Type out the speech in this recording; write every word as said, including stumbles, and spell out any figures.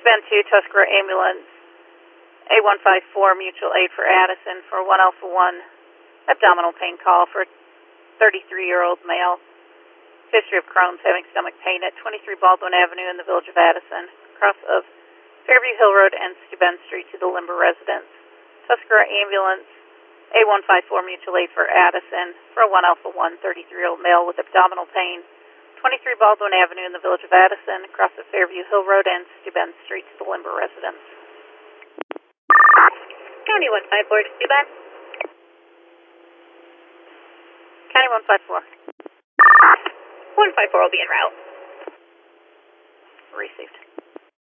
Bend two, Tuscarora Ambulance, A one five four, mutual aid for Addison for one Alpha one, abdominal pain call for thirty-three-year-old male. History of Crohn's, having stomach pain at twenty-three Baldwin Avenue in the village of Addison, cross of Fairview Hill Road and Steuben Street to the Limber residence. Tuscarora Ambulance, A one five four, mutual aid for Addison for one Alpha one, thirty-three-year-old male with abdominal pain, twenty-three Baldwin Avenue in the village of Addison, across the Fairview Hill Road and Steuben Street to the Limber residence. County one five four, Steuben. County one five four. one five four will be en route. Received.